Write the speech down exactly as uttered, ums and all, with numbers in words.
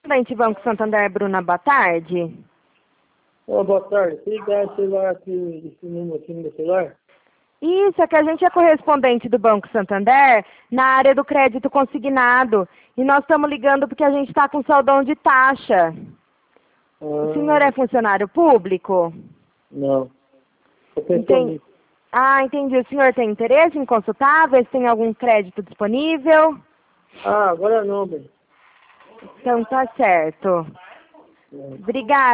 Correspondente Banco Santander, Bruna, boa tarde. Oh, boa tarde. Se ligar esse celular aqui, esse número aqui no meu celular? Isso, é que a gente é correspondente do Banco Santander na área do crédito consignado. E nós estamos ligando porque a gente está com saldão de taxa. Ah, O senhor é funcionário público? não. Eu penso Entendi. nisso. Ah, entendi. O senhor tem interesse em consultar, ver se tem algum crédito disponível? Ah, agora não, bem. Então tá certo. É. Obrigada.